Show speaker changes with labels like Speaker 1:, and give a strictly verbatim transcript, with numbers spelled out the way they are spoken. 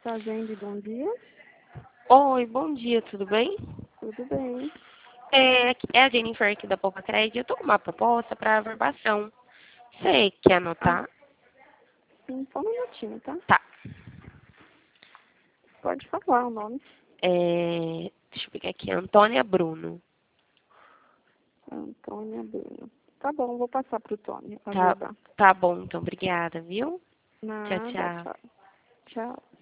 Speaker 1: Fazende, bom dia.
Speaker 2: Oi, bom dia, tudo bem?
Speaker 1: Tudo bem.
Speaker 2: É, aqui- é a Jennifer aqui da Poupa Crédito. Eu tô com uma proposta para averbação. Você quer
Speaker 1: Ah,
Speaker 2: anotar?
Speaker 1: sim, só um minutinho, tá?
Speaker 2: Tá.
Speaker 1: Pode falar o nome.
Speaker 2: É, deixa eu pegar aqui, Antônia Bruno.
Speaker 1: Antônia Bruno. Tá bom, vou passar pro Tony, a
Speaker 2: Tá,
Speaker 1: verbal.
Speaker 2: tá bom, então, obrigada, viu? Tchau,
Speaker 1: Nada,
Speaker 2: tchau.
Speaker 1: tchau. Tchau.